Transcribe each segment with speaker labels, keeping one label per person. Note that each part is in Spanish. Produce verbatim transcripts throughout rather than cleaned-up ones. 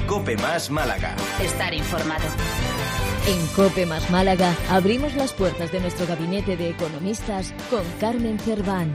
Speaker 1: COPE Más Málaga.
Speaker 2: Estar informado.
Speaker 3: En COPE Más Málaga abrimos las puertas de nuestro gabinete de economistas con Carmen Cerván.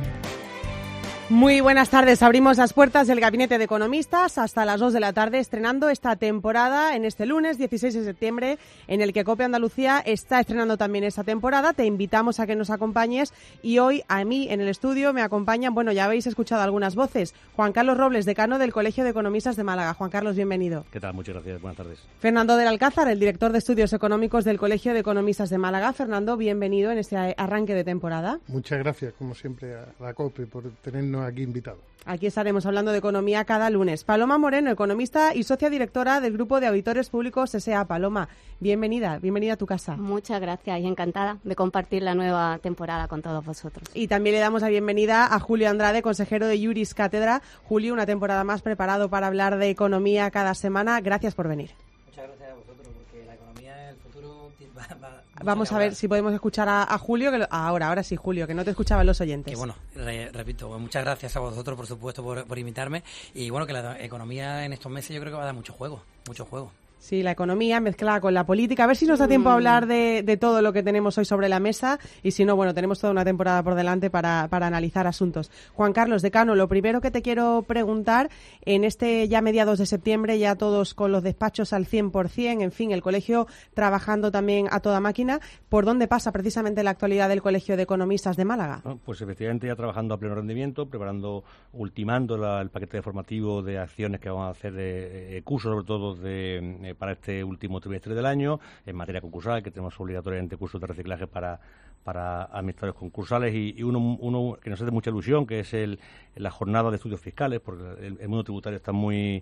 Speaker 4: Muy buenas tardes. Abrimos las puertas del Gabinete de Economistas hasta las dos de la tarde, estrenando esta temporada en este lunes dieciséis de septiembre, en el que COPE Andalucía está estrenando también esta temporada. Te invitamos a que nos acompañes y hoy a mí en el estudio me acompañan, bueno, ya habéis escuchado algunas voces, Juan Carlos Robles, decano del Colegio de Economistas de Málaga. Juan Carlos, bienvenido.
Speaker 5: ¿Qué tal? Muchas gracias. Buenas tardes.
Speaker 4: Fernando del Alcázar, el director de Estudios Económicos del Colegio de Economistas de Málaga. Fernando, bienvenido en este arranque de temporada.
Speaker 6: Muchas gracias, como siempre, a la COPE por tenernos aquí invitados.
Speaker 4: Aquí estaremos hablando de economía cada lunes. Paloma Moreno, economista y socia directora del Grupo de Auditores Públicos S A. Paloma, bienvenida, bienvenida a tu casa.
Speaker 7: Muchas gracias y encantada de compartir la nueva temporada con todos vosotros.
Speaker 4: Y también le damos la bienvenida a Julio Andrade, consejero de Juris Cátedra. Julio, una temporada más preparado para hablar de economía cada semana. Gracias por venir.
Speaker 8: Muchas gracias a vosotros, porque la economía en el futuro va, va
Speaker 4: Vamos a ver si podemos escuchar a, a Julio, que lo, ahora, ahora sí, Julio, que no te escuchaban los oyentes.
Speaker 8: Que bueno, re, repito, muchas gracias a vosotros, por supuesto, por, por invitarme. Y bueno, que la economía en estos meses yo creo que va a dar mucho juego, mucho juego.
Speaker 4: Sí, la economía mezclada con la política. A ver si nos da tiempo a hablar de, de todo lo que tenemos hoy sobre la mesa. Y si no, bueno, tenemos toda una temporada por delante para, para analizar asuntos. Juan Carlos, decano, lo primero que te quiero preguntar, en este ya mediados de septiembre, ya todos con los despachos al cien por ciento, en fin, el colegio trabajando también a toda máquina, ¿por dónde pasa precisamente la actualidad del Colegio de Economistas de Málaga?
Speaker 5: Bueno, pues efectivamente ya trabajando a pleno rendimiento, preparando, ultimando la, el paquete formativo de acciones que vamos a hacer, de, de cursos sobre todo de... Eh, para este último trimestre del año, en materia concursal, que tenemos obligatoriamente cursos de reciclaje para, para administradores concursales, y, y uno, uno que nos hace mucha ilusión, que es el, la jornada de estudios fiscales, porque el, el mundo tributario está muy...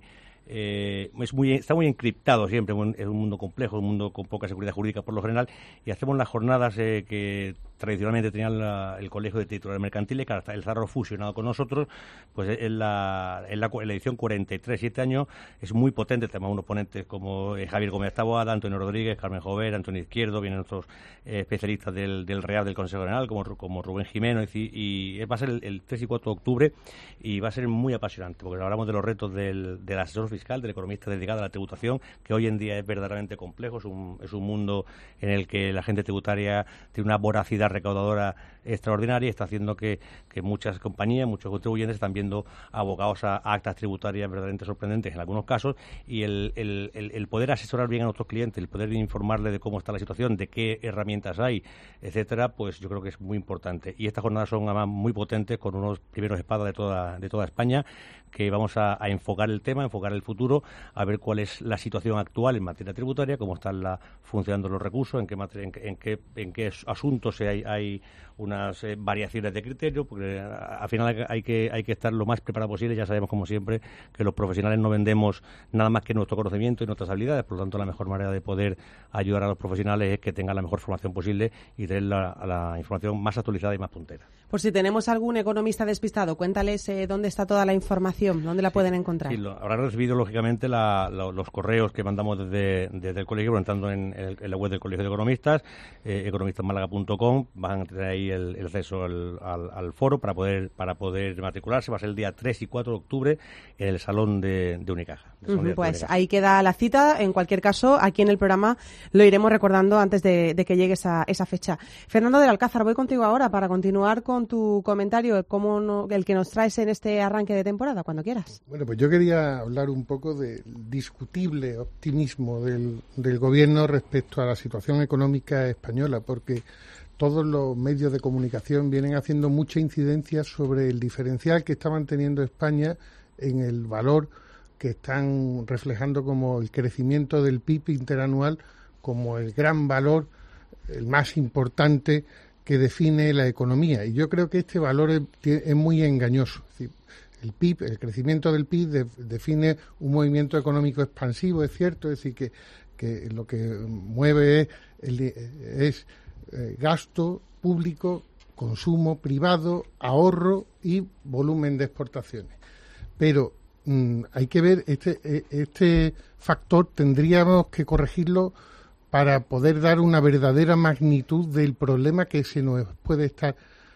Speaker 5: Eh, es muy, está muy encriptado siempre, es un mundo complejo, un mundo con poca seguridad jurídica por lo general, y hacemos las jornadas eh, que tradicionalmente tenía la, el Colegio de Titulares Mercantiles, que ahora el Zarro fusionado con nosotros, pues en la, en la, en la edición cuarenta y tres, siete años, es muy potente. Tenemos unos ponentes como eh, Javier Gómez Taboada, Antonio Rodríguez, Carmen Jover, Antonio Izquierdo, vienen otros eh, especialistas del, del Real del Consejo General, como, como Rubén Jimeno, y, y va a ser el, el tres y cuatro de octubre, y va a ser muy apasionante, porque hablamos de los retos del, del asesor fiscal, del economista dedicado a la tributación, que hoy en día es verdaderamente complejo, es un, es un mundo en el que la gente tributaria tiene una voracidad recaudadora extraordinaria y está haciendo que, que muchas compañías, muchos contribuyentes están viendo abogados a, a actas tributarias verdaderamente sorprendentes en algunos casos, y el, el, el, el poder asesorar bien a nuestros clientes, el poder informarle de cómo está la situación, de qué herramientas hay, etcétera, pues yo creo que es muy importante. Y estas jornadas son además muy potentes, con unos primeros espadas de toda, de toda España, que vamos a, a enfocar el tema, a enfocar el futuro, a ver cuál es la situación actual en materia tributaria, cómo están la, funcionando los recursos, en qué, materia, en, en qué, en qué asuntos hay, hay unas eh, variaciones de criterio, porque a, al final hay que, hay que estar lo más preparado posible. Ya sabemos, como siempre, que los profesionales no vendemos nada más que nuestro conocimiento y nuestras habilidades, por lo tanto la mejor manera de poder ayudar a los profesionales es que tengan la mejor formación posible y tener la, la información más actualizada y más puntera.
Speaker 4: Por si tenemos algún economista despistado, cuéntales eh, dónde está toda la información, dónde la sí, pueden encontrar.
Speaker 5: Sí, lo, habrán recibido lógicamente la, la, los correos que mandamos desde, desde el colegio, entrando en, el, en la web del Colegio de Economistas, eh, economistas málaga punto com, van a tener ahí el, el acceso al, al, al foro para poder para poder matricularse. Va a ser el día tres y cuatro de octubre en el Salón de, de Unicaja. De
Speaker 4: uh-huh, pues
Speaker 5: Unicaja.
Speaker 4: Ahí queda la cita. En cualquier caso, aquí en el programa lo iremos recordando antes de, de que llegue esa, esa fecha. Fernando del Alcázar, voy contigo ahora para continuar con tu comentario, como no, el que nos traes en este arranque de temporada, cuando quieras.
Speaker 6: Bueno, pues yo quería hablar un poco del discutible optimismo del, del gobierno respecto a la situación económica española, porque todos los medios de comunicación vienen haciendo mucha incidencia sobre el diferencial que está manteniendo España en el valor que están reflejando como el crecimiento del P I B interanual, como el gran valor, el más importante que define la economía. Y yo creo que este valor es, es muy engañoso. Es decir, el P I B, el crecimiento del P I B de, define un movimiento económico expansivo, es cierto, es decir, que, que lo que mueve es, el, es eh, gasto público, consumo privado, ahorro y volumen de exportaciones. Pero mmm, hay que ver, este, este factor tendríamos que corregirlo para poder dar una verdadera magnitud del problema que se nos puede estar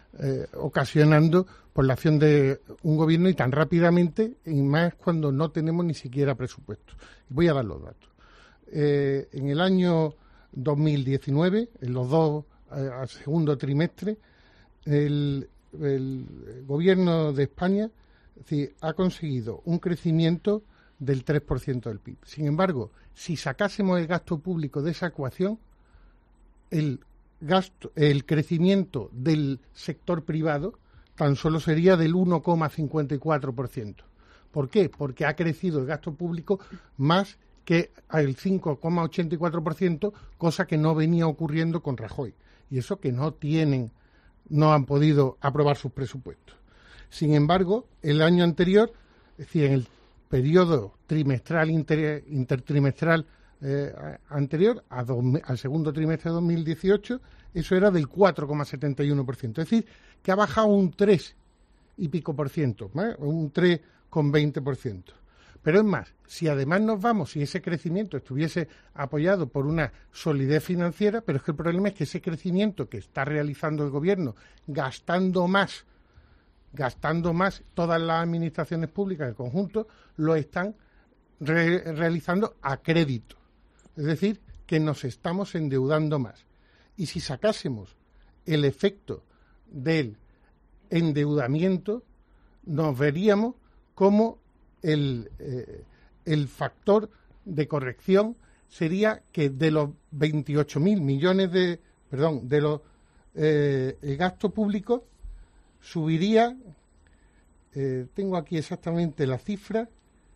Speaker 6: eh, ocasionando por la acción de un gobierno y tan rápidamente, y más cuando no tenemos ni siquiera presupuesto. Voy a dar los datos. Eh, en el año dos mil diecinueve, en los dos, eh, al segundo trimestre, el, el gobierno de España sí, ha conseguido un crecimiento del tres por ciento del P I B. Sin embargo, si sacásemos el gasto público de esa ecuación, el gasto, el crecimiento del sector privado tan solo sería del uno coma cincuenta y cuatro por ciento. ¿Por qué? Porque ha crecido el gasto público más que el cinco coma ochenta y cuatro por ciento, cosa que no venía ocurriendo con Rajoy. Y eso que no tienen, no han podido aprobar sus presupuestos. Sin embargo, el año anterior, es decir, en el periodo trimestral, inter, intertrimestral eh, anterior, a dos, al segundo trimestre de dos mil dieciocho, eso era del cuatro coma setenta y uno por ciento. Es decir, que ha bajado un tres y pico por ciento, ¿eh? un tres coma veinte por ciento. Pero es más, si además nos vamos, si ese crecimiento estuviese apoyado por una solidez financiera, pero es que el problema es que ese crecimiento que está realizando el gobierno, gastando más, gastando más todas las administraciones públicas del conjunto, lo están re- realizando a crédito. Es decir, que nos estamos endeudando más. Y si sacásemos el efecto del endeudamiento, nos veríamos como el, eh, el factor de corrección sería que de los veintiocho mil millones de, perdón, de los eh, el gasto público subiría, eh, tengo aquí exactamente la cifra,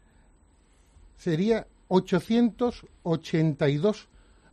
Speaker 6: sería ochocientos ochenta y dos,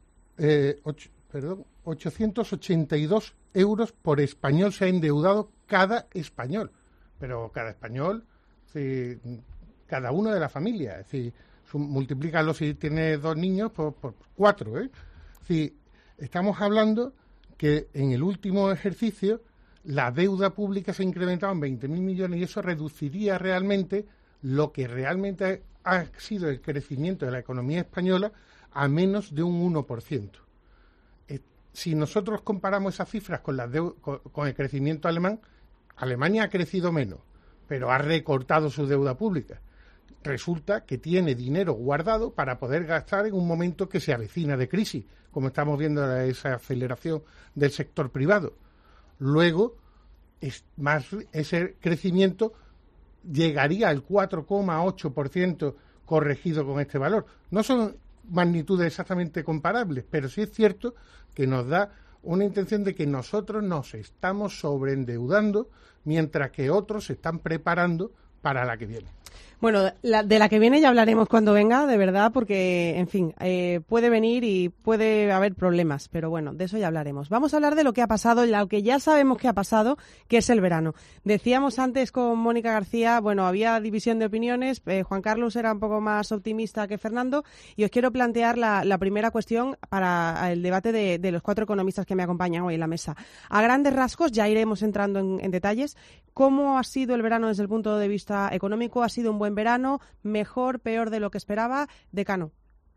Speaker 6: eh, ocho, perdón, ochocientos ochenta y dos euros por español se ha endeudado cada español, pero cada español, si, cada uno de la familia, es decir, multiplícalo si tiene dos niños por, por cuatro, ¿eh? Es decir, estamos hablando que en el último ejercicio la deuda pública se ha incrementado en veinte mil millones y eso reduciría realmente lo que realmente ha sido el crecimiento de la economía española a menos de un uno por ciento. Eh, si nosotros comparamos esas cifras con, las deu- con, con el crecimiento alemán, Alemania ha crecido menos, pero ha recortado su deuda pública. Resulta que tiene dinero guardado para poder gastar en un momento que se avecina de crisis, como estamos viendo esa aceleración del sector privado. Luego, es más, ese crecimiento llegaría al cuatro coma ocho por ciento corregido con este valor. No son magnitudes exactamente comparables, pero sí es cierto que nos da una intención de que nosotros nos estamos sobreendeudando mientras que otros se están preparando para la que viene.
Speaker 4: Bueno, la, de la que viene ya hablaremos cuando venga, de verdad, porque, en fin, eh, puede venir y puede haber problemas, pero bueno, de eso ya hablaremos. Vamos a hablar de lo que ha pasado, lo que ya sabemos que ha pasado, que es el verano. Decíamos antes con Mónica García, bueno, había división de opiniones, eh, Juan Carlos era un poco más optimista que Fernando, y os quiero plantear la, la primera cuestión para el debate de, de los cuatro economistas que me acompañan hoy en la mesa. A grandes rasgos, ya iremos entrando en, en detalles, ¿cómo ha sido el verano desde el punto de vista económico? ¿Ha sido un buen verano, mejor, peor de lo que esperaba? Decano.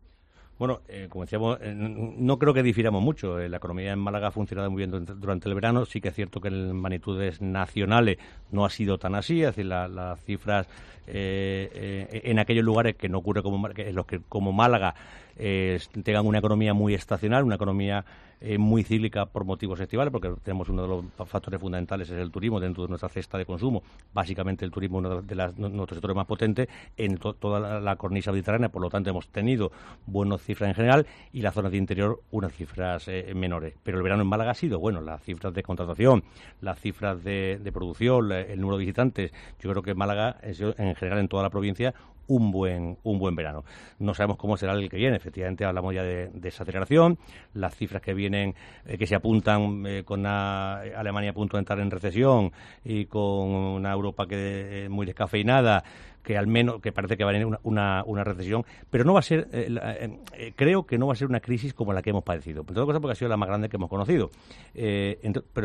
Speaker 5: Bueno, eh, como decíamos, eh, no creo que difiramos mucho. Eh, la economía en Málaga ha funcionado muy bien durante, durante el verano. Sí que es cierto que en magnitudes nacionales no ha sido tan así. Es decir, la, las cifras eh, eh, en aquellos lugares que no ocurre como en los que como Málaga eh, tengan una economía muy estacional, una economía eh, muy cíclica por motivos estivales, porque tenemos uno de los factores fundamentales es el turismo dentro de nuestra cesta de consumo. Básicamente el turismo es uno de las, nuestros sectores más potentes en to, toda la, la cornisa mediterránea. Por lo tanto, hemos tenido buenos cifras en general y las zonas de interior unas cifras eh, menores. Pero el verano en Málaga ha sido bueno, las cifras de contratación, las cifras de, de producción, el número de visitantes. Yo creo que Málaga ha sido en general en toda la provincia un buen un buen verano. No sabemos cómo será el que viene. Efectivamente hablamos ya de desaceleración, las cifras que vienen, eh, que se apuntan eh, con una Alemania a punto de entrar en recesión y con una Europa que eh, muy descafeinada, que al menos que parece que va a venir una, una, una recesión, pero no va a ser, eh, eh, eh, creo que no va a ser una crisis como la que hemos padecido. En todo caso, porque ha sido la más grande que hemos conocido. Eh, ent- pero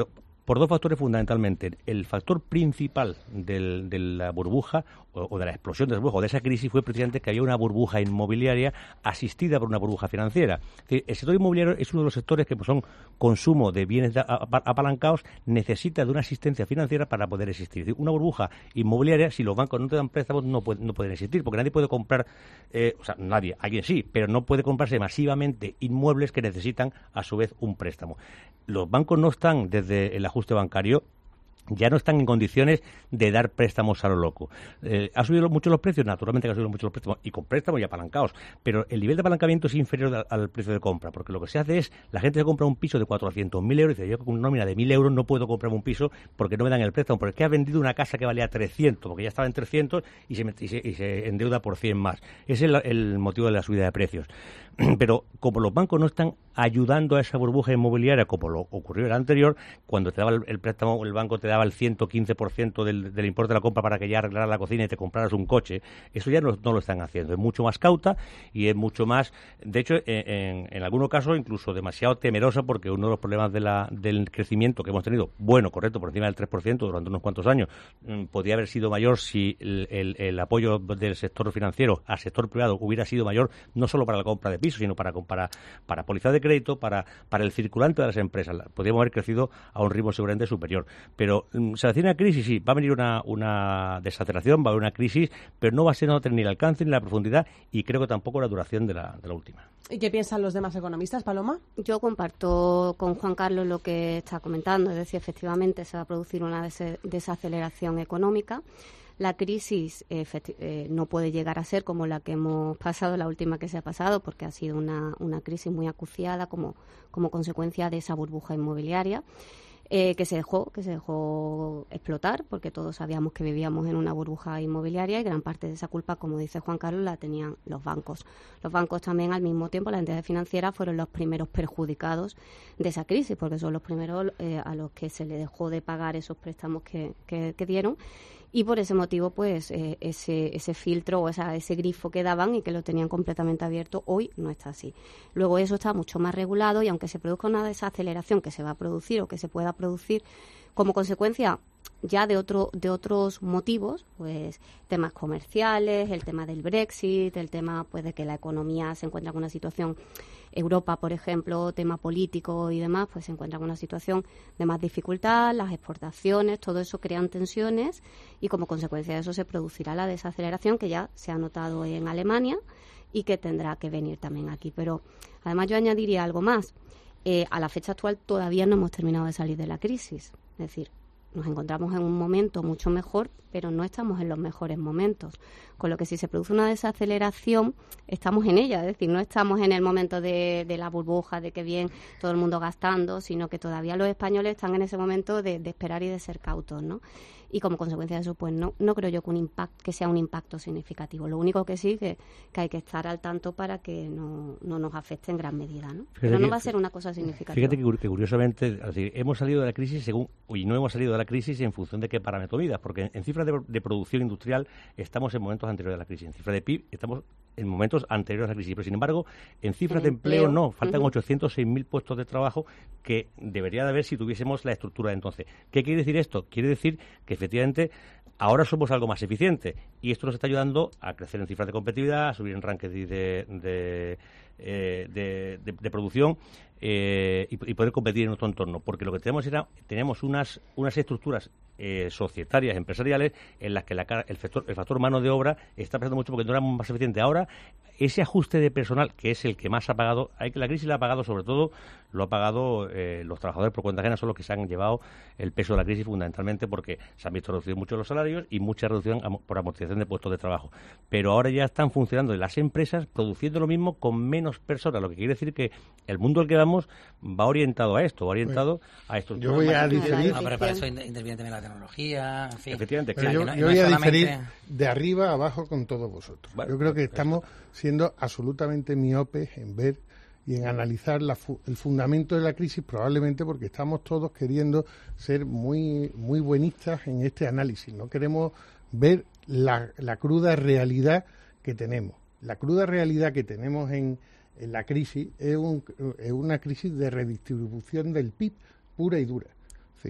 Speaker 5: por dos factores fundamentalmente. El factor principal del, de la burbuja o, o de la explosión de la burbuja o de esa crisis fue precisamente que había una burbuja inmobiliaria asistida por una burbuja financiera. Es decir, el sector inmobiliario es uno de los sectores que pues, son consumo de bienes de, apalancados, necesita de una asistencia financiera para poder existir. Es decir, una burbuja inmobiliaria, si los bancos no te dan préstamos, no, puede, no pueden existir, porque nadie puede comprar, eh, o sea, nadie, alguien sí, pero no puede comprarse masivamente inmuebles que necesitan a su vez un préstamo. Los bancos no están, desde el ajuste bancario, ya no están en condiciones de dar préstamos a lo loco. Eh, ¿Ha subido mucho los precios? Naturalmente que ha subido mucho los préstamos, y con préstamos y apalancados, pero el nivel de apalancamiento es inferior al, al precio de compra, porque lo que se hace es, la gente se compra un piso de cuatrocientos mil euros y dice, yo con una nómina de mil euros no puedo comprarme un piso porque no me dan el préstamo, porque es que ha vendido una casa que valía trescientos, porque ya estaba en trescientos y se, y se, y se endeuda por cien más. Ese es el, el motivo de la subida de precios. Pero como los bancos no están ayudando a esa burbuja inmobiliaria, como lo ocurrió en el anterior, cuando te daba el, el préstamo, el banco te daba el ciento quince por ciento del, del importe de la compra para que ya arreglaras la cocina y te compraras un coche, eso ya no, no lo están haciendo. Es mucho más cauta y es mucho más, de hecho, en, en, en algunos casos incluso demasiado temerosa, porque uno de los problemas de la, del crecimiento que hemos tenido, bueno, correcto, por encima del tres por ciento durante unos cuantos años, mmm, podía haber sido mayor si el, el, el apoyo del sector financiero al sector privado hubiera sido mayor, no solo para la compra de pisos, sino para, para, para pólizas de crédito, para, para el circulante de las empresas. Podríamos haber crecido a un ritmo seguramente superior. Pero se avecina una crisis, sí, va a venir una, una desaceleración, va a haber una crisis, pero no va a ser, no va a tener ni el alcance ni la profundidad, y creo que tampoco la duración de la, de la última.
Speaker 4: ¿Y qué piensan los demás economistas, Paloma?
Speaker 7: Yo comparto con Juan Carlos lo que está comentando, es decir, efectivamente se va a producir una des- desaceleración económica. La crisis eh, eh, no puede llegar a ser como la que hemos pasado, la última que se ha pasado, porque ha sido una, una crisis muy acuciada como, como consecuencia de esa burbuja inmobiliaria. Eh, que se dejó que se dejó explotar, porque todos sabíamos que vivíamos en una burbuja inmobiliaria, y gran parte de esa culpa, como dice Juan Carlos, la tenían los bancos. Los bancos también, al mismo tiempo, las entidades financieras fueron los primeros perjudicados de esa crisis, porque son los primeros eh, a los que se le dejó de pagar esos préstamos que, que, que dieron. Y por ese motivo, pues, eh, ese, ese filtro o esa, ese grifo que daban y que lo tenían completamente abierto, hoy no está así. Luego eso está mucho más regulado, y aunque se produzca una desaceleración que se va a producir o que se pueda producir como consecuencia ya de otro de otros motivos, pues temas comerciales, el tema del Brexit, el tema pues de que la economía se encuentra en una situación, Europa, por ejemplo, tema político y demás, pues se encuentra en una situación de más dificultad, las exportaciones, todo eso crean tensiones, y como consecuencia de eso se producirá la desaceleración que ya se ha notado en Alemania y que tendrá que venir también aquí. Pero además yo añadiría algo más. Eh, a la fecha actual todavía no hemos terminado de salir de la crisis. Es decir, nos encontramos en un momento mucho mejor, pero no estamos en los mejores momentos. Con lo que si se produce una desaceleración, estamos en ella. Es decir, no estamos en el momento de, de la burbuja, de que bien todo el mundo gastando, sino que todavía los españoles están en ese momento de, de esperar y de ser cautos, ¿no? Y como consecuencia de eso, pues no, no creo yo que un impacto, que sea un impacto significativo. Lo único que sí que, que hay que estar al tanto para que no, no nos afecte en gran medida, ¿no? Fíjate Pero no que, va a ser una cosa significativa.
Speaker 5: Fíjate que, que curiosamente, es decir, hemos salido de la crisis según, y no hemos salido de la crisis en función de qué parámetro midas, porque en, en cifras de, de producción industrial estamos en momentos anteriores a la crisis, en cifras de P I B estamos en momentos anteriores a la crisis, pero sin embargo, en cifras de empleo, empleo no, faltan uh-huh. ochocientos seis mil puestos de trabajo que debería de haber si tuviésemos la estructura de entonces. ¿Qué quiere decir esto? Quiere decir que efectivamente ahora somos algo más eficiente, y esto nos está ayudando a crecer en cifras de competitividad, a subir en rankings de, de, eh, de, de, de producción eh, y, y poder competir en nuestro entorno, porque lo que tenemos era tenemos unas unas estructuras eh, societarias, empresariales, en las que la, el, factor, el factor mano de obra está pesando mucho porque no éramos más eficientes. Ahora, ese ajuste de personal, que es el que más ha pagado, hay que la crisis la ha pagado sobre todo, lo ha pagado eh, los trabajadores por cuenta ajena, son los que se han llevado el peso de la crisis fundamentalmente porque se han visto reducidos mucho los salarios y mucha reducción por amortización de puestos de trabajo. Pero ahora ya están funcionando las empresas produciendo lo mismo con menos personas, lo que quiere decir que el mundo al que vamos va orientado a esto, va orientado bueno, a esto.
Speaker 6: Yo voy a diferir.
Speaker 8: No, pero para eso interviene también la tecnología, en fin.
Speaker 5: Efectivamente,
Speaker 6: pero yo,
Speaker 8: no,
Speaker 6: yo
Speaker 8: no
Speaker 6: voy a
Speaker 8: solamente...
Speaker 6: diferir de arriba a abajo con todos vosotros. Bueno, yo creo que estamos siendo absolutamente miopes en ver y en analizar la fu- el fundamento de la crisis, probablemente porque estamos todos queriendo ser muy muy buenistas en este análisis. No queremos ver la, la cruda realidad que tenemos. La cruda realidad que tenemos en, en la crisis es, un, es una crisis de redistribución del P I B pura y dura. Sí.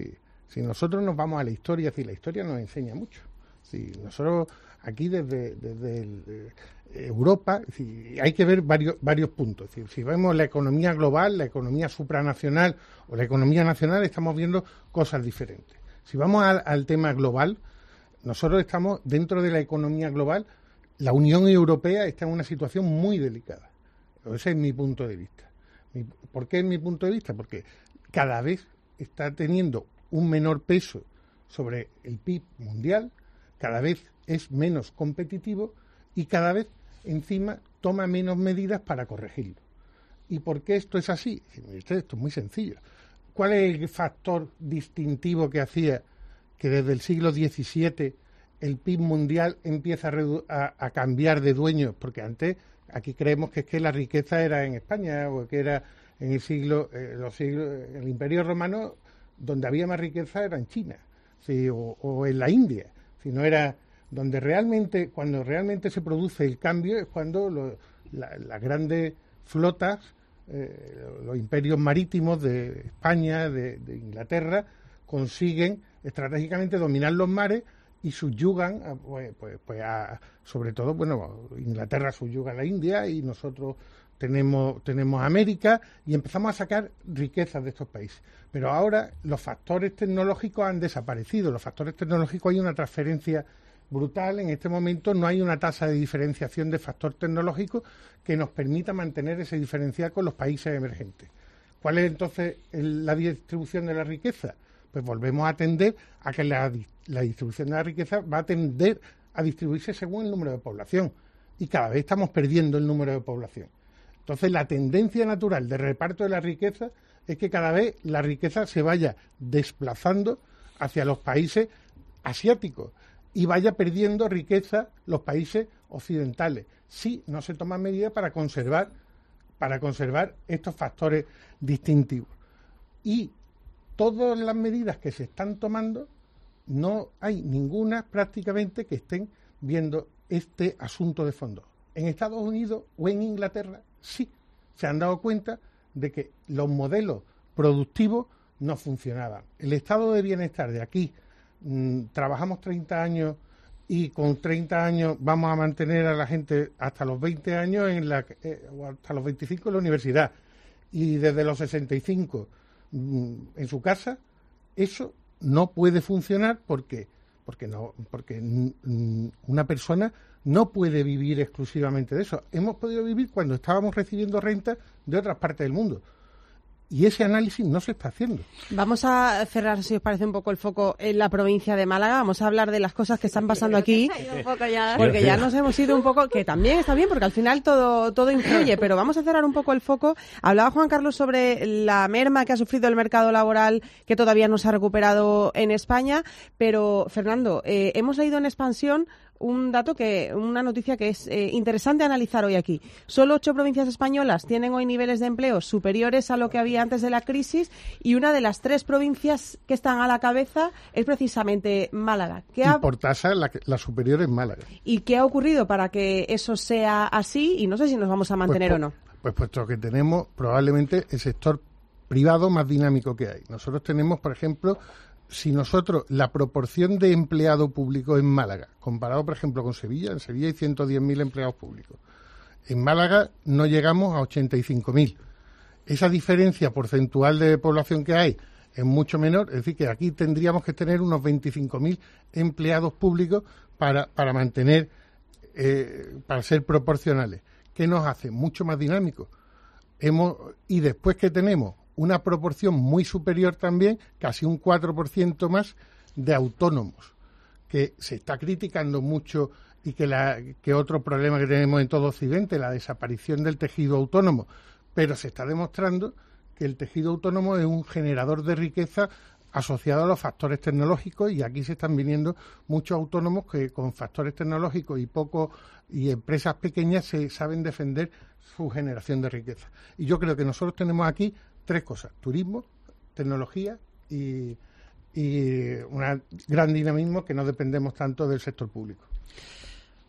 Speaker 6: Si nosotros nos vamos a la historia, si la historia nos enseña mucho. Si nosotros aquí desde, desde el, eh, Europa, si hay que ver varios varios puntos. Si, si vemos la economía global, la economía supranacional o la economía nacional, estamos viendo cosas diferentes. Si vamos al, al tema global, nosotros estamos dentro de la economía global, la Unión Europea está en una situación muy delicada. Ese es mi punto de vista. Mi, ¿Por qué es mi punto de vista? Porque cada vez está teniendo un menor peso sobre el P I B mundial, cada vez es menos competitivo y cada vez encima toma menos medidas para corregirlo. ¿Y por qué esto es así? Esto es muy sencillo. ¿Cuál es el factor distintivo que hacía que desde el siglo diecisiete el P I B mundial empieza a, redu- a, a cambiar de dueños? Porque antes aquí creemos que es que la riqueza era en España o que era en el siglo, eh, los siglos, el Imperio Romano, donde había más riqueza era en China, ¿sí? o, o en la India. Si no era donde realmente, cuando realmente se produce el cambio es cuando lo, la, las grandes flotas, eh, los imperios marítimos de España, de, de Inglaterra, consiguen estratégicamente dominar los mares y subyugan, a, pues, pues, pues a, sobre todo, bueno, Inglaterra subyuga a la India y nosotros tenemos tenemos América y empezamos a sacar riquezas de estos países. Pero ahora los factores tecnológicos han desaparecido. Los factores tecnológicos, hay una transferencia brutal. En este momento no hay una tasa de diferenciación de factor tecnológico que nos permita mantener ese diferencial con los países emergentes. ¿Cuál es entonces el, la distribución de la riqueza? Pues volvemos a tender a que la, la distribución de la riqueza va a tender a distribuirse según el número de población. Y cada vez estamos perdiendo el número de población. Entonces, la tendencia natural de reparto de la riqueza es que cada vez la riqueza se vaya desplazando hacia los países asiáticos y vaya perdiendo riqueza los países occidentales, si no se toman medidas para conservar, para conservar estos factores distintivos. Y todas las medidas que se están tomando, no hay ninguna prácticamente que estén viendo este asunto de fondo. En Estados Unidos o en Inglaterra sí se han dado cuenta de que los modelos productivos no funcionaban. El estado de bienestar de aquí, mmm, trabajamos treinta años y con treinta años vamos a mantener a la gente hasta los veinte años en la, eh, o hasta los veinticinco en la universidad y desde los sesenta y cinco mmm, en su casa, eso no puede funcionar porque porque no porque mmm, una persona no puede vivir exclusivamente de eso. Hemos podido vivir cuando estábamos recibiendo rentas de otras partes del mundo. Y ese análisis no se está haciendo.
Speaker 4: Vamos a cerrar, si os parece, un poco el foco en la provincia de Málaga. Vamos a hablar de las cosas que están pasando aquí, porque ya nos hemos ido un poco, que también está bien, porque al final todo todo influye, pero vamos a cerrar un poco el foco. Hablaba Juan Carlos sobre la merma que ha sufrido el mercado laboral, que todavía no se ha recuperado en España, pero, Fernando, eh, hemos leído en Expansión un dato que, una noticia que es eh, interesante analizar hoy aquí. Solo ocho provincias españolas tienen hoy niveles de empleo superiores a lo que había antes de la crisis y una de las tres provincias que están a la cabeza es precisamente Málaga. ¿Qué ha...
Speaker 6: Y por tasa la, la superior es Málaga.
Speaker 4: ¿Y qué ha ocurrido para que eso sea así? Y no sé si nos vamos a mantener
Speaker 6: pues,
Speaker 4: o no.
Speaker 6: Pues puesto que tenemos probablemente el sector privado más dinámico que hay. Nosotros tenemos, por ejemplo, si nosotros, la proporción de empleado público en Málaga, comparado, por ejemplo, con Sevilla, en Sevilla hay ciento diez mil empleados públicos. En Málaga no llegamos a ochenta y cinco mil. Esa diferencia porcentual de población que hay es mucho menor, es decir, que aquí tendríamos que tener unos veinticinco mil empleados públicos para, para mantener, eh, para ser proporcionales. ¿Qué nos hace? Mucho más dinámicos. Hemos, y después que tenemos una proporción muy superior también, casi un cuatro por ciento más, de autónomos, que se está criticando mucho y que, la, que otro problema que tenemos en todo Occidente, la desaparición del tejido autónomo, pero se está demostrando que el tejido autónomo es un generador de riqueza asociado a los factores tecnológicos y aquí se están viniendo muchos autónomos que con factores tecnológicos y poco y empresas pequeñas se saben defender su generación de riqueza. Y yo creo que nosotros tenemos aquí tres cosas: turismo, tecnología y, y un gran dinamismo que no dependemos tanto del sector público.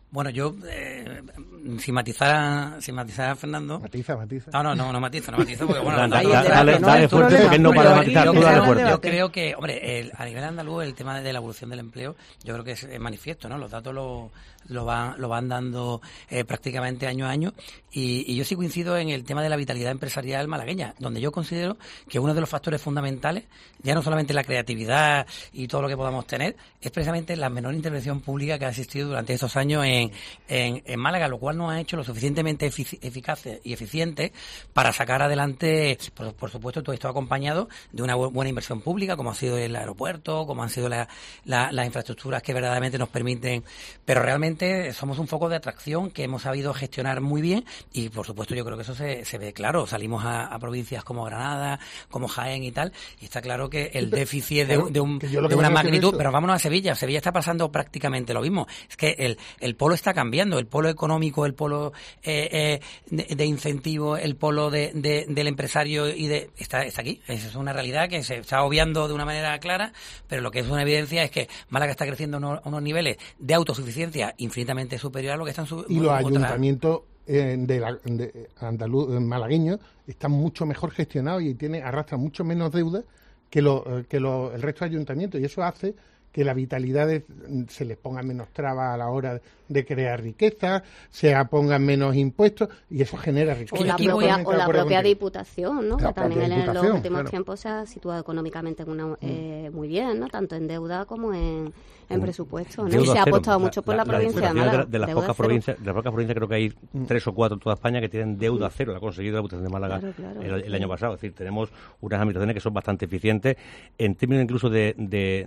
Speaker 8: Bueno, yo, eh, sin matizar, sin matizar a Fernando...
Speaker 6: Matiza, matiza.
Speaker 8: No, no, no, no matizo, no matizo, porque bueno...
Speaker 5: Dale, dale, dale, dale fuerte, porque él no para de matizar, tú dale fuerte.
Speaker 8: Yo creo que, hombre, el, a nivel andaluz, el tema de la evolución del empleo, yo creo que es, es manifiesto, ¿no? Los datos lo, lo, van, lo van dando eh, prácticamente año a año, y, y yo sí coincido en el tema de la vitalidad empresarial malagueña, donde yo considero que uno de los factores fundamentales, ya no solamente la creatividad y todo lo que podamos tener, es precisamente la menor intervención pública que ha existido durante estos años en En, en, en Málaga, lo cual nos ha hecho lo suficientemente efic eficaces y eficientes para sacar adelante, por, por supuesto, todo esto acompañado de una bu buena inversión pública, como ha sido el aeropuerto, como han sido la, la, las infraestructuras que verdaderamente nos permiten, pero realmente somos un foco de atracción que hemos sabido gestionar muy bien y, por supuesto, yo creo que eso se, se ve claro. Salimos a, a provincias como Granada, como Jaén y tal, y está claro que el déficit de, de, un, de una magnitud, pero vámonos a Sevilla. Sevilla está pasando prácticamente lo mismo. Es que el, el polo está cambiando, el polo económico, el polo eh, eh, de, de incentivo, el polo de, de, del empresario y de está, está aquí. Esa es una realidad que se está obviando de una manera clara, pero lo que es una evidencia es que Málaga está creciendo a unos, unos niveles de autosuficiencia infinitamente superior a lo que están su,
Speaker 6: y los
Speaker 8: otras...
Speaker 6: ayuntamientos eh, de, la, de andaluz malagueños están mucho mejor gestionados y tienen arrastran mucho menos deuda que, lo, que lo, el resto de ayuntamientos, y eso hace que la vitalidad de, se les ponga menos trabas a la hora de crear riqueza, se pongan menos impuestos y eso genera riqueza.
Speaker 7: O la propia, o la propia Diputación, ¿no?
Speaker 6: La
Speaker 7: que también en los últimos
Speaker 6: claro.
Speaker 7: tiempos se ha situado económicamente en una, eh, muy bien, ¿no? Tanto en deuda como en, en presupuesto, ¿no? Y se ha apostado mucho por la, la provincia de Málaga.
Speaker 5: De, de las pocas provincias, de las pocas provincias creo que hay tres o cuatro en toda España que tienen deuda cero. La ha conseguido la Diputación de Málaga claro, claro, el, el año pasado. Es decir, tenemos unas administraciones que son bastante eficientes en términos incluso de, de,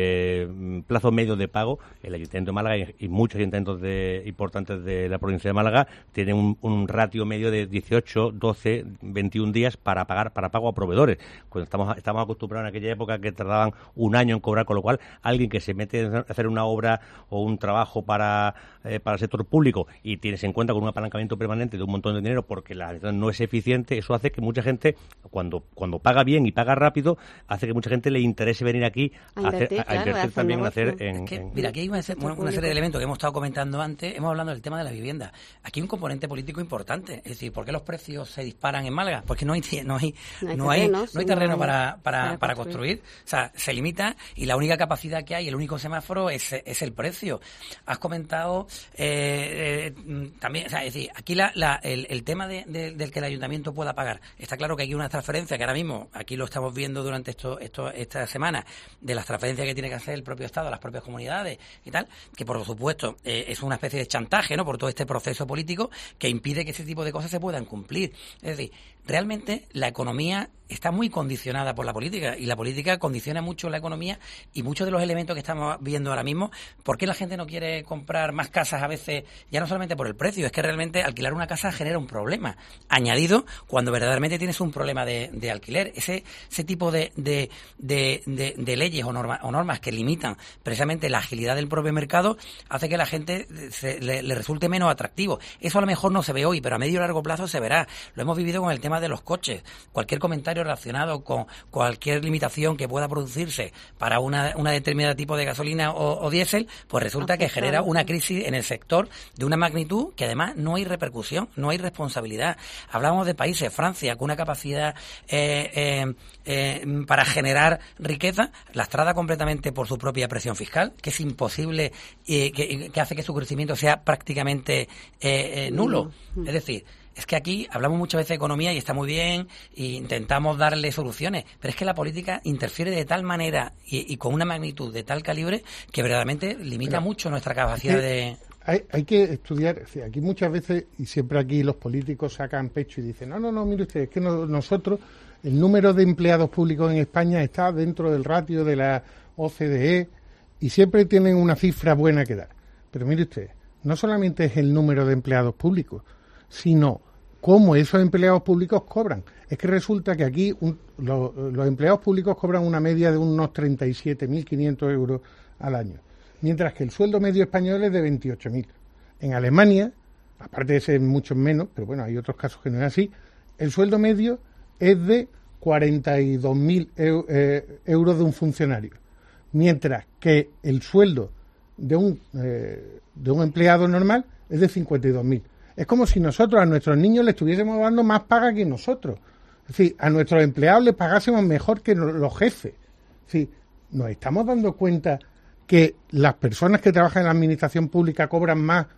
Speaker 5: de plazo medio de pago. El Ayuntamiento de Málaga y, y muchos ayuntamientos de, importantes de la provincia de Málaga tienen un, un ratio medio de dieciocho, doce, veintiún días para pagar para pago a proveedores. Cuando estamos estamos acostumbrados en aquella época que tardaban un año en cobrar, con lo cual alguien que se mete a hacer una obra o un trabajo para eh, para el sector público y tienes en cuenta con un apalancamiento permanente de un montón de dinero porque la administración no es eficiente, eso hace que mucha gente cuando cuando paga bien y paga rápido hace que mucha gente le interese venir aquí a, a invertir, hacer, a invertir claro, también en hacer en,
Speaker 8: es que,
Speaker 5: en,
Speaker 8: mira, aquí hay una, una, una serie de elementos que hemos estado comentando antes. Hemos hablado del tema de la vivienda. Aquí hay un componente político importante. Es decir, ¿por qué los precios se disparan en Málaga? Porque no hay no hay no hay, no hay, no hay terreno no para, para, para, para construir. construir. O sea, se limita y la única capacidad que hay, el único semáforo es, es el precio. Has comentado eh, eh, también, o sea, es decir, aquí la, la, el, el tema de, de, del que el ayuntamiento pueda pagar. Está claro que hay una transferencia que ahora mismo, aquí lo estamos viendo durante esto, esto esta semana, de las transferencias que tiene que hacer el propio Estado a las propias comunidades y tal, que por supuesto eh, es una especie de chantaje, ¿no? Por todo este proceso político que impide que ese tipo de cosas se puedan cumplir. Es decir, realmente la economía está muy condicionada por la política y la política condiciona mucho la economía y muchos de los elementos que estamos viendo ahora mismo. ¿Por qué la gente no quiere comprar más casas a veces? Ya no solamente por el precio, es que realmente alquilar una casa genera un problema añadido cuando verdaderamente tienes un problema de, de alquiler. Ese ese tipo de, de, de, de, de leyes o, norma, o normas que limitan precisamente la agilidad del propio mercado hace que la gente se, le, le resulte menos atractivo. Eso a lo mejor no se ve hoy, pero a medio y largo plazo se verá. Lo hemos vivido con el tema de los coches. Cualquier comentario relacionado con cualquier limitación que pueda producirse para una, una determinada tipo de gasolina o, o diésel, pues resulta que genera una crisis en el sector de una magnitud que además no hay repercusión, no hay responsabilidad. Hablamos de países, Francia, con una capacidad eh, eh, eh, para generar riqueza, lastrada completamente por su propia presión fiscal, que es imposible, eh, que, que hace que su crecimiento sea prácticamente eh, eh, nulo. Es decir, es que aquí hablamos muchas veces de economía y está muy bien e intentamos darle soluciones, pero es que la política interfiere de tal manera y, y con una magnitud de tal calibre que verdaderamente limita pero, mucho nuestra capacidad es que de...
Speaker 6: Hay, hay que estudiar, o sea, aquí muchas veces, y siempre aquí los políticos sacan pecho y dicen, no, no, no, mire usted, es que no, nosotros, el número de empleados públicos en España está dentro del ratio de la O C D E y siempre tienen una cifra buena que dar. Pero mire usted, no solamente es el número de empleados públicos, sino cómo esos empleados públicos cobran. Es que resulta que aquí un, lo, los empleados públicos cobran una media de unos treinta y siete mil quinientos euros al año, mientras que el sueldo medio español es de veintiocho mil. En Alemania, aparte de ser mucho menos, pero bueno, hay otros casos que no es así, el sueldo medio es de cuarenta y dos mil eu, eh, euros de un funcionario, mientras que el sueldo de un, eh, de un empleado normal es de cincuenta y dos mil. Es como si nosotros a nuestros niños les estuviésemos dando más paga que nosotros. Es decir, a nuestros empleados les pagásemos mejor que los jefes. Es decir, nos estamos dando cuenta que las personas que trabajan en la administración pública cobran más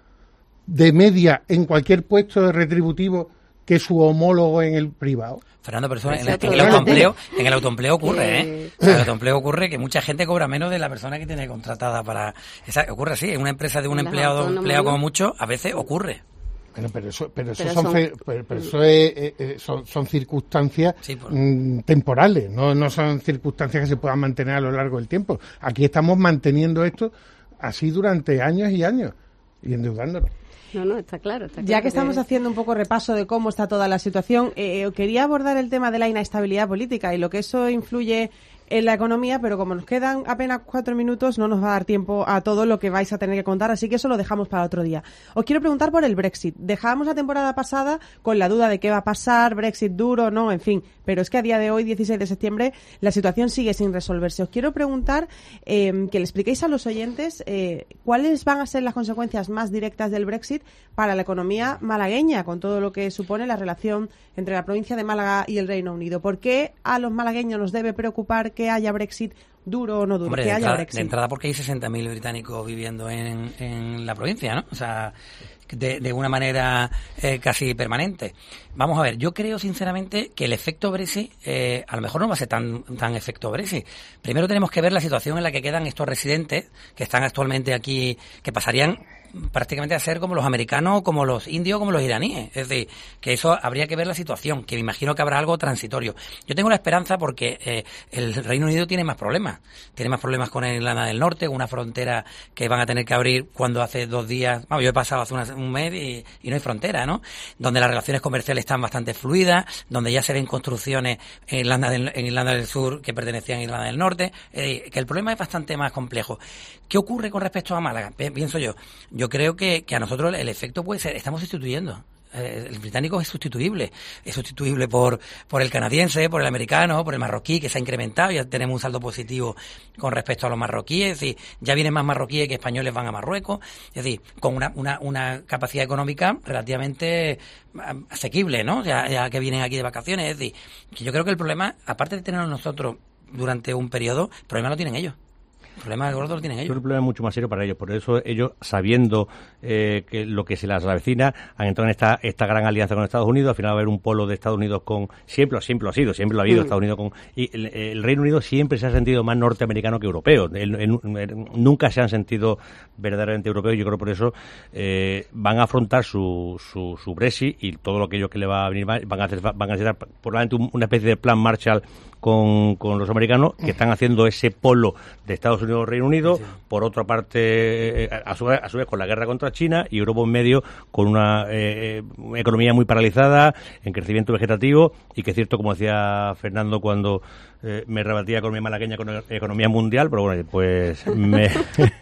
Speaker 6: de media en cualquier puesto retributivo que su homólogo en el privado.
Speaker 8: Fernando, pero eso en, en, el autoempleo, en el autoempleo ocurre, ¿eh? En el autoempleo ocurre que mucha gente cobra menos de la persona que tiene contratada para... Esa, ocurre así, en una empresa de un empleado, empleado como mucho, a veces ocurre.
Speaker 6: Bueno, pero eso, pero eso, pero son, son, pero, pero eso es, eh, son, son circunstancias sí, pues. mm, temporales, no, no son circunstancias que se puedan mantener a lo largo del tiempo. Aquí estamos manteniendo esto así durante años y años y endeudándonos.
Speaker 7: No, no, está claro. Está claro
Speaker 4: ya que, que estamos haciendo un poco repaso de cómo está toda la situación, eh, quería abordar el tema de la inestabilidad política y lo que eso influye en la economía, pero como nos quedan apenas cuatro minutos, no nos va a dar tiempo a todo lo que vais a tener que contar, así que eso lo dejamos para otro día. Os quiero preguntar por el Brexit. Dejábamos la temporada pasada con la duda de qué va a pasar, Brexit duro, no, en fin, pero es que a día de hoy, dieciséis de septiembre, la situación sigue sin resolverse. Os quiero preguntar eh, que le expliquéis a los oyentes eh, cuáles van a ser las consecuencias más directas del Brexit para la economía malagueña, con todo lo que supone la relación entre la provincia de Málaga y el Reino Unido. ¿Por qué a los malagueños nos debe preocupar que haya Brexit duro o no duro?
Speaker 8: Hombre,
Speaker 4: que
Speaker 8: de,
Speaker 4: haya
Speaker 8: entrada,
Speaker 4: Brexit.
Speaker 8: de entrada porque hay sesenta mil británicos viviendo en, en la provincia, ¿no? O sea, de, de una manera eh, casi permanente. Vamos a ver, yo creo sinceramente que el efecto Brexit eh, a lo mejor no va a ser tan, tan efecto Brexit. Primero tenemos que ver la situación en la que quedan estos residentes que están actualmente aquí, que pasarían prácticamente a ser como los americanos, como los indios, como los iraníes. Es decir, que eso habría que ver la situación, que me imagino que habrá algo transitorio. Yo tengo la esperanza porque eh, el Reino Unido tiene más problemas. Tiene más problemas con Irlanda del Norte, una frontera que van a tener que abrir cuando hace dos días, bueno, yo he pasado hace una, un mes y, y no hay frontera, ¿no? Donde las relaciones comerciales están bastante fluidas, donde ya se ven construcciones en Irlanda del, en Irlanda del Sur que pertenecían a Irlanda del Norte, eh, que el problema es bastante más complejo. ¿Qué ocurre con respecto a Málaga? Pienso yo. Yo creo que, que a nosotros el efecto puede ser, estamos sustituyendo. El británico es sustituible, es sustituible por por el canadiense, por el americano, por el marroquí, que se ha incrementado, ya tenemos un saldo positivo con respecto a los marroquíes, es decir, ya vienen más marroquíes que españoles van a Marruecos, es decir, con una una, una capacidad económica relativamente asequible, ¿no? Ya, ya que vienen aquí de vacaciones, es decir, que yo creo que el problema, aparte de tenerlo nosotros durante un periodo, el problema lo tienen ellos. El problema gordo lo tienen ellos. Es un
Speaker 5: problema mucho más serio para ellos. Por eso ellos, sabiendo eh, que lo que se les avecina, han entrado en esta esta gran alianza con Estados Unidos. Al final va a haber un polo de Estados Unidos con... Siempre, siempre lo ha sido, siempre lo ha habido mm. Estados Unidos con... Y el, el Reino Unido siempre se ha sentido más norteamericano que europeo. El, el, el, nunca se han sentido verdaderamente europeos. Yo creo por eso eh, van a afrontar su, su, su Brexit y todo lo que ellos que le va a venir van a hacer, van a hacer probablemente un, una especie de plan Marshall con, con los americanos, que están haciendo ese polo de Estados Unidos Reino Unido, sí. Por otra parte, a su, vez, a su vez con la guerra contra China, y Europa en medio con una eh, economía muy paralizada, en crecimiento vegetativo, y que es cierto, como decía Fernando cuando eh, me rebatía economía malagueña con economía mundial, pero bueno, pues me...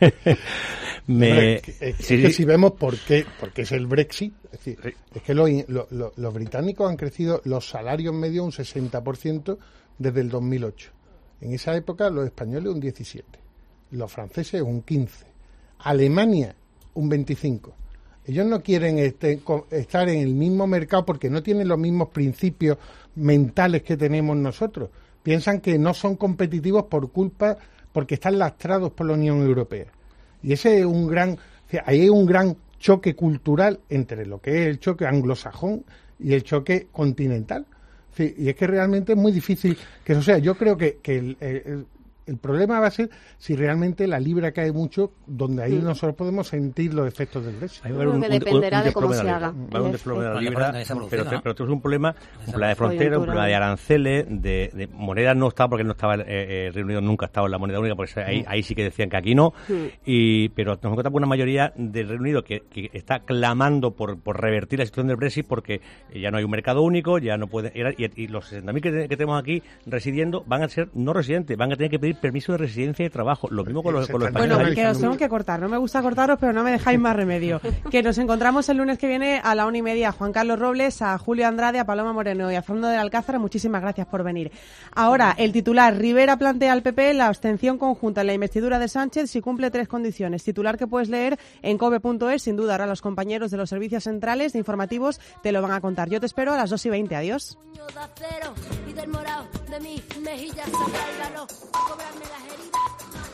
Speaker 5: me
Speaker 6: es que, es sí, que sí. Si vemos por qué, porque es el Brexit, es decir, sí. Es que lo, lo, lo, los británicos han crecido los salarios medios un sesenta por ciento desde el dos mil ocho. En esa época los españoles un diecisiete por ciento, los franceses un quince por ciento, Alemania un veinticinco por ciento. Ellos no quieren este, estar en el mismo mercado porque no tienen los mismos principios mentales que tenemos nosotros. Piensan que no son competitivos por culpa, porque están lastrados por la Unión Europea. Y ese es un gran, o sea, ahí hay un gran choque cultural entre lo que es el choque anglosajón y el choque continental. Sí, y es que realmente es muy difícil que eso sea. Yo creo que, que el, el, el problema va a ser si realmente la libra cae mucho, donde ahí mm. nosotros podemos sentir los efectos del Brexit.
Speaker 7: Yo creo que dependerá de cómo se haga.
Speaker 5: Va a un desplome de la libra, pero, pero, pero tenemos un problema, un problema de frontera, un problema de aranceles, de, de moneda no está, porque no estaba, el eh, Reino Unido nunca ha estado en la moneda única, porque ahí, ahí sí que decían que aquí no, mm. y pero nos encontramos una mayoría del Reino Unido que, que está clamando por, por revertir la situación del Brexit, porque ya no hay un mercado único, ya no puede, y, y los sesenta mil que, que tenemos aquí residiendo van a ser no residentes, van a tener que pedir permiso de residencia y trabajo. Lo mismo con los, con los
Speaker 4: españoles. Bueno, que os tengo que cortar. No me gusta cortaros, pero no me dejáis más remedio. Que nos encontramos el lunes que viene a la una y media. Juan Carlos Robles, a Julio Andrade, a Paloma Moreno y a Fernando del Alcázar. Muchísimas gracias por venir. Ahora, el titular. Rivera plantea al P P la abstención conjunta en la investidura de Sánchez si cumple tres condiciones. Titular que puedes leer en cobe punto es. Sin duda, ahora los compañeros de los servicios centrales de informativos te lo van a contar. Yo te espero a las dos y veinte. Adiós.
Speaker 1: Y del morado de mis mejillas saca el valor, cobrarme las heridas.